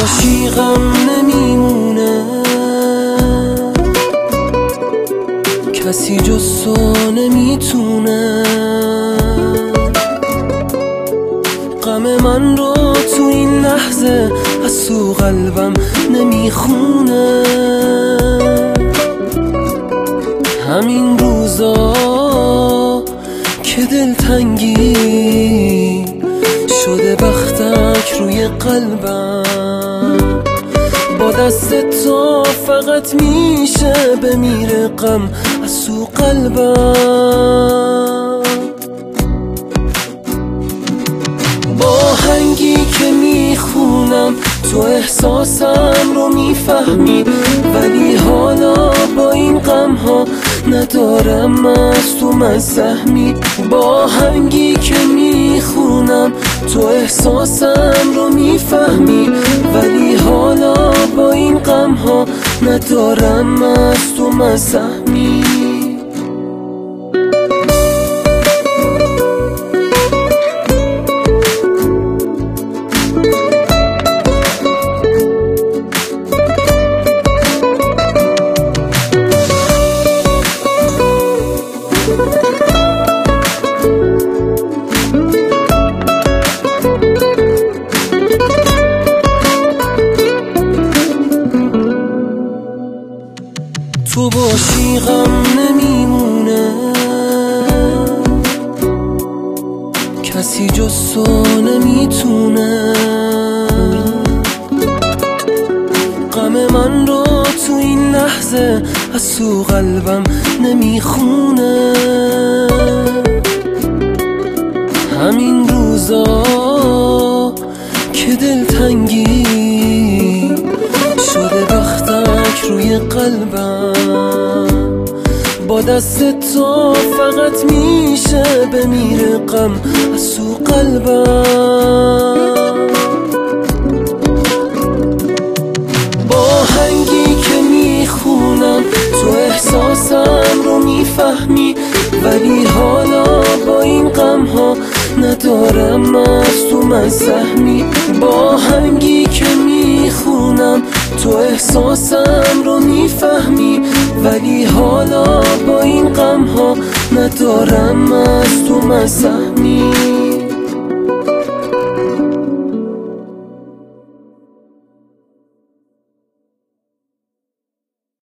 باشی غم نمیمونه، کسی جز تو نمیتونه غم من رو تو این لحظه از تو قلبم نمیخونه. همین روزا که دلتنگی شده بختک روی قلبم، با دست تو فقط میشه بمیره غم از تو قلبم. با آهنگی که میخونم تو احساسم رو میفهمی، ولی حالا با این غم ها ندارم از تو من سهمی. با آهنگی که میخونم تو احساسم رو میفهمی، ولی حالا با این غم ها ندارم از تو من سهمی. تو باشی غم نمیمونه، کسی جز تو نمیتونه غم من رو تو این لحظه از تو قلبم نمیخونه. همین روزا که دلتنگی شده بختک روی قلبم، با دست تو فقط میشه بمیره غم از تو قلبم. با آهنگی که میخونم تو احساسم رو میفهمی، ولی حالا با این غم ها ندارم از تو من سهمی. با آهنگی که میخونم تو احساسم رو میفهمی، ولی حالا با این غم ها ندارم از تو من سهمی.